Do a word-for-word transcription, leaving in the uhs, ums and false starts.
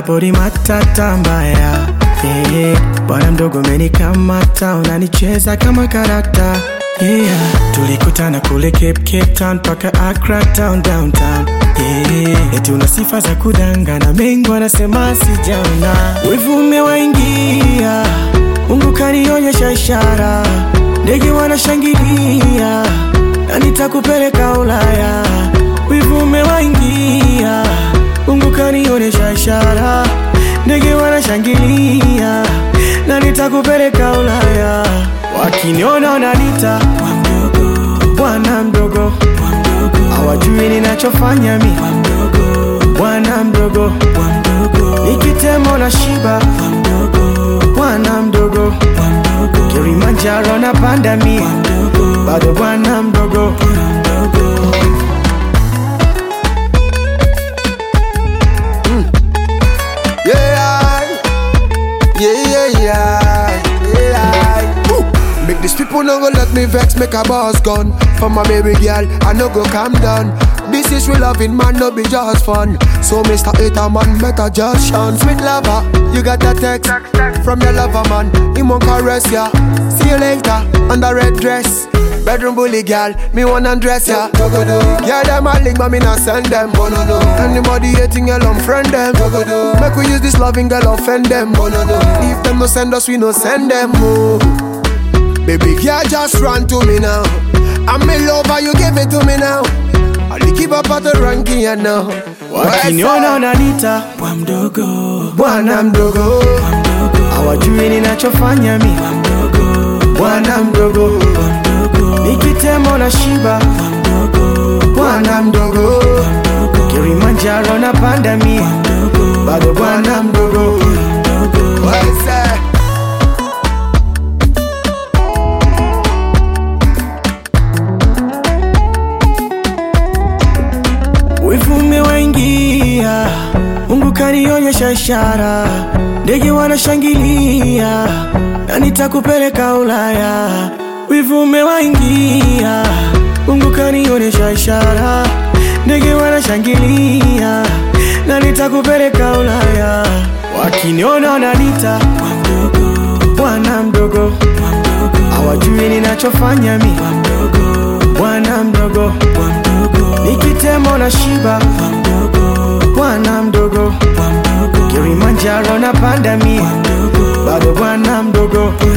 body matata mbaya. Yeah, bwana mdogo umenikamata, unanicheza kama karata. Yeah, tulikutana kule Cape, Cape Town paka Accra town downtown. Yeah, eti una sifa za kudangana, mengi wanasema sijaona. Wivu umewaingia, Mungu kanionyesha ishara. Ndege wanashangilia, na nitakupeleka Ulaya. Wivu umewaingia, Mungu kanionyesha ishara. Ndege wanashangilia, na nitakupeleka Ulaya. Wakiniona wananiita bwana mdogo, hawajui ninachofanya mi bwana mdogo. Nikitemo na shiba bwana mdogo, Kilimanjaro na panda mi bado bwana mdogo. Mm. Yeah, yeah, yeah, yeah, yeah. Woo. Make these people no go let me vex, make a boss gun. For my baby girl, I no go calm down. This is real loving, man, no be just fun. So Mister Hater, man, better just shun. Sweet lover, you got that text from your lover, man. He won't caress ya. See you later, on the red dress. Bedroom bully girl, me wanna undress ya. Yeah, them a link, but me not send them. Anybody hating, girl, unfriend them. Make we use this loving girl, offend them. If them no send us, we no send them. Oh. Baby girl, just run to me now. I'm in love, you give it to me now. I'll keep up at the ranking, you know. Wakiniona wananiita bwana mdogo, bwana mdogo, hawajui ninachofanya mi bwana mdogo. Nikitemo na shiba bwana mdogo, Kilimanjaro na panda mi bado bwana mdogo. Wivu umewaingia, Mungu kanionyesha ishara. Ndege wanashangilia, na nitakupeleka Ulaya. Wivu umewaingia, Mungu kanionyesha ishara. Ndege wanashangilia, na nitakupeleka Ulaya. Wakiniona wananiita bwana mdogo, hawajui ninachofanya mi bwana mdogo. Nikitemo na shiba bwana mdogo, Kilimanjaro na panda mi bado bwana mdogo.